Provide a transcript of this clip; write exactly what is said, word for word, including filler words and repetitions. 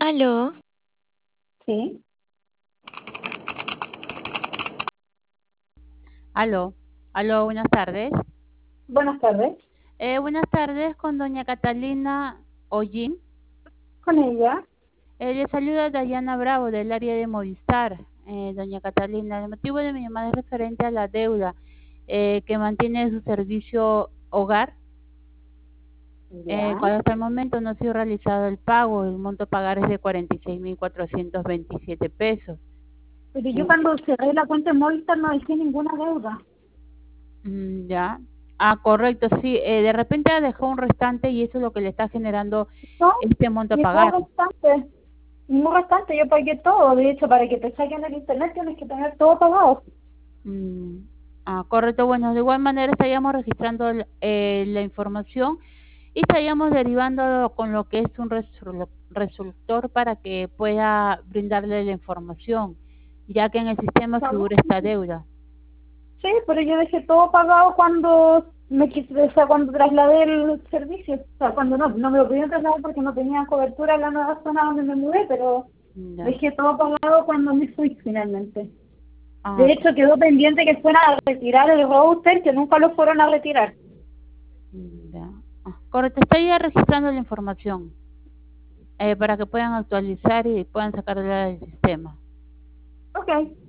Aló, Sí, Aló, aló, buenas tardes. buenas tardes. Eh, buenas tardes con doña Catalina Hollín. Con ella. Eh, le saluda Dayana Bravo del área de Movistar. Eh, doña Catalina, el motivo de mi llamada es referente a la deuda eh, que mantiene su servicio hogar. Eh, Ya. cuando hasta el momento no ha sido realizado el pago, el monto a pagar es de cuarenta y seis mil cuatrocientos veintisiete pesos. Pero yo Eh, cuando cerré la cuenta de Movistar no dejé ninguna deuda. mm, ya. Ah, correcto, sí. Eh, de repente dejó un restante y eso es lo que le está generando No, este monto a ningún pagar. restante. Ningún restante, yo pagué todo. De hecho, para que te saquen el internet tienes que tener todo pagado. Mm, ah, correcto. Bueno, de igual manera estaríamos registrando el- eh, la información y estaríamos derivando con lo que es un resolu- resultor para que pueda brindarle la información, ya que en el sistema ¿Sabes? figura esta deuda. Sí, pero yo dejé todo pagado cuando me quise, o sea, cuando trasladé el servicio. O sea, cuando no, no me lo pudieron trasladar porque no tenía cobertura en la nueva zona donde me mudé, pero Ya. dejé todo pagado cuando me fui finalmente. Ah, De co- hecho, quedó pendiente que fueran a retirar el router, que nunca lo fueron a retirar. ya. Ah, correcto. Estaría registrando la información eh, para que puedan actualizar y puedan sacarla del sistema. Ok.